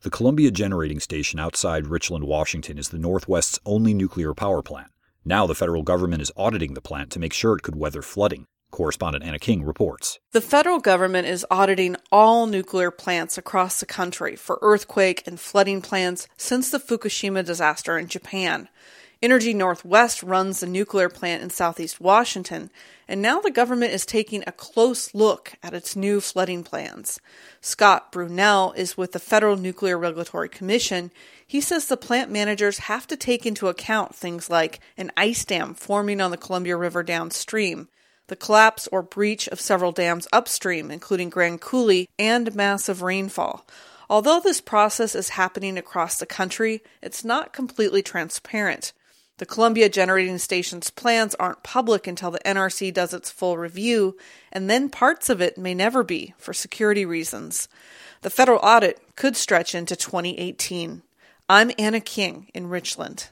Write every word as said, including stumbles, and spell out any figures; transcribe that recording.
The Columbia Generating Station outside Richland, Washington is the Northwest's only nuclear power plant. Now the federal government is auditing the plant to make sure it could weather flooding. Correspondent Anna King reports. The federal government is auditing all nuclear plants across the country for earthquake and flooding plans since the Fukushima disaster in Japan. Energy Northwest runs the nuclear plant in southeast Washington, and now the government is taking a close look at its new flooding plans. Scott Brunel is with the Federal Nuclear Regulatory Commission. He says the plant managers have to take into account things like an ice dam forming on the Columbia River downstream, the collapse or breach of several dams upstream, including Grand Coulee, and massive rainfall. Although this process is happening across the country, it's not completely transparent. The Columbia Generating Station's plans aren't public until the N R C does its full review, and then parts of it may never be, for security reasons. The federal audit could stretch into twenty eighteen. I'm Anna King in Richland.